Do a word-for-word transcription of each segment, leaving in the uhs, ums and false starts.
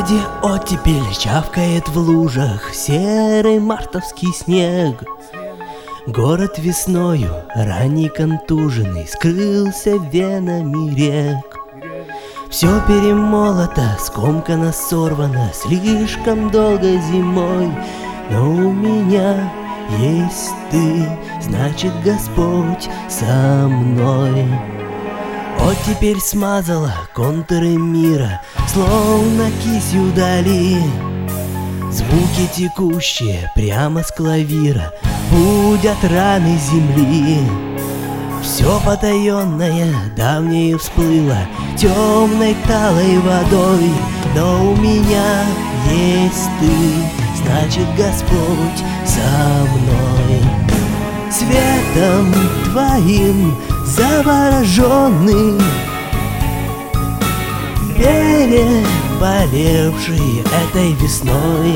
городе оттепель чавкает в лужах серый мартовский снег. Город весною, ранний контуженный, скрылся венами рек. Все перемолото, скомкано, сорвано слишком долго зимой. Но у меня есть ты, значит, Господь со мной. Оттепель смазала контуры мира, словно кисью дали. Звуки текущие прямо с клавира будят раны земли. Все потаенное давнее всплыло темной талой водой. Но у меня есть ты, значит, Господь со мной. Светом твоим завороженный, переболевший этой весной,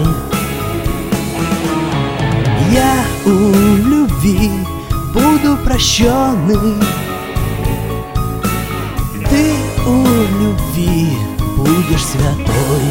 я у любви буду прощенный. Ты у любви будешь святой.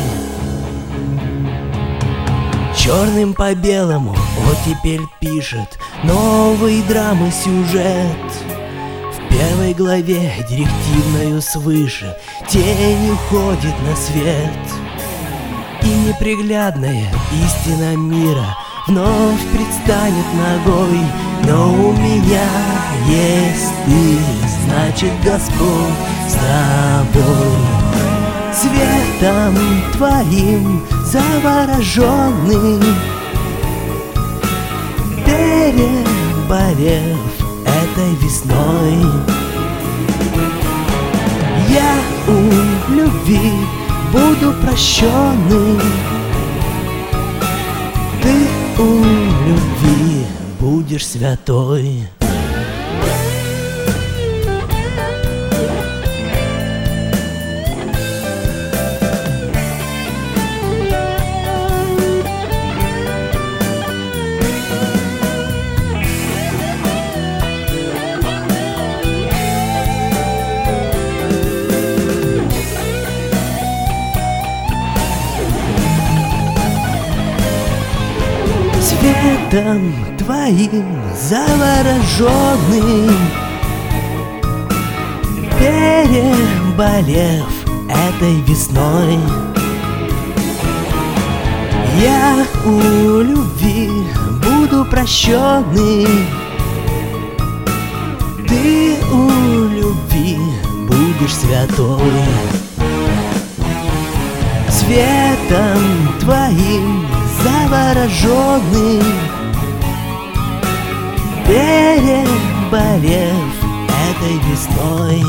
Черным по белому оттепель пишет новый драмы сюжет. В первой главе директивною свыше тень уходит на свет, и неприглядная истина мира вновь предстанет ногой. Но у меня есть ты, значит, Господь с тобой. Светом твоим завороженный, переболев этой весной, я у любви буду прощенный. Ты у любви будешь святой. Светом твоим завороженный, переболев этой весной, я у любви буду прощенный. Ты у любви будешь святой. Светом твоим завороженный, переболев этой весной,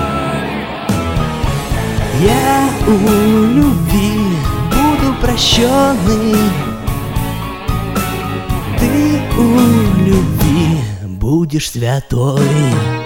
я у любви буду прощенный. Ты у любви будешь святой.